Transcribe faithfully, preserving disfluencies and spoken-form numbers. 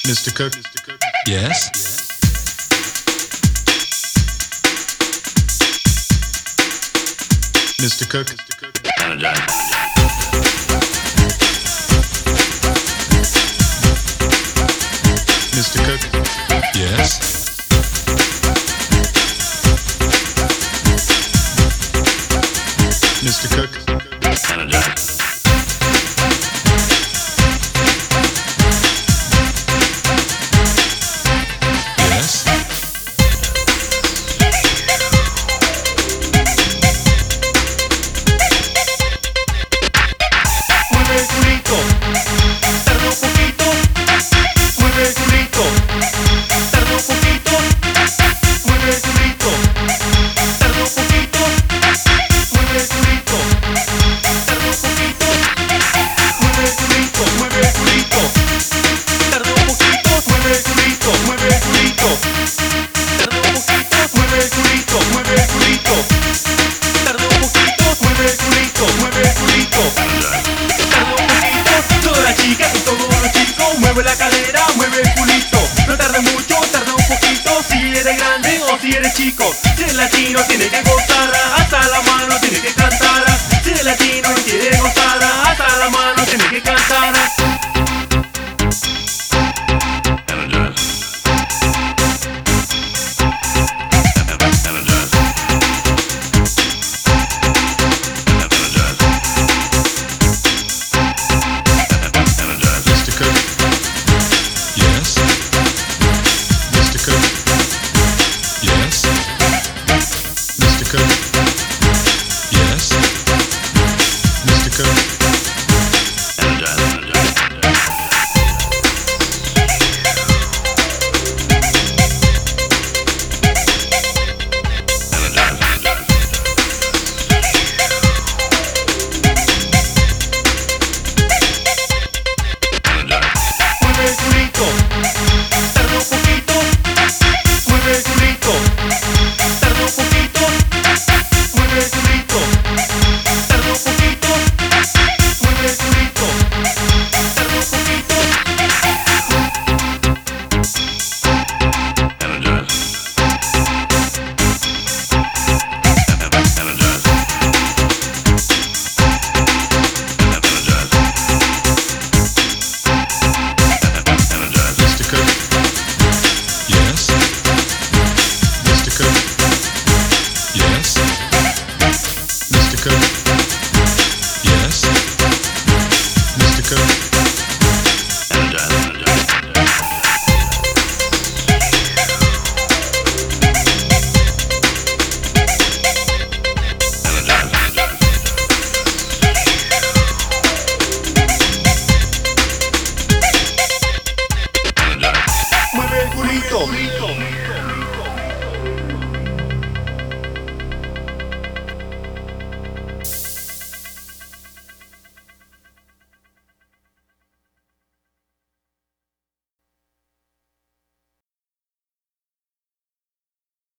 Mister Cook? Yes? Mister Cook? Mister Cook? Yes? Mister Cook? Yes? Mueve el culito, tarda un poquito. Mueve el culito, tarda un poquito. Mueve el culito, tarda un poquito. Mueve el culito, tarda un poquito. Mueve el culito, mueve el culito, tarda un poquito. Mueve el culito, mueve el culito, tarda un poquito. Mueve el culito, mueve el culito, tarda un poquito. Mueve el culito, mueve el culito. Tarda un poquito, todas las chicas y todos los chicos, mueve la cadera, mueve el culito. No tarda mucho, tarda un poquito, si eres grande o si eres chico. Si eres latino tiene que gozar, hasta la mano tiene que cantar. Si eres latino y quiere gozar, hasta la mano tiene que cantar. Mister Cook? Yes? Mister Cook? Yes? Mister Cook? Yes? Mister Cook?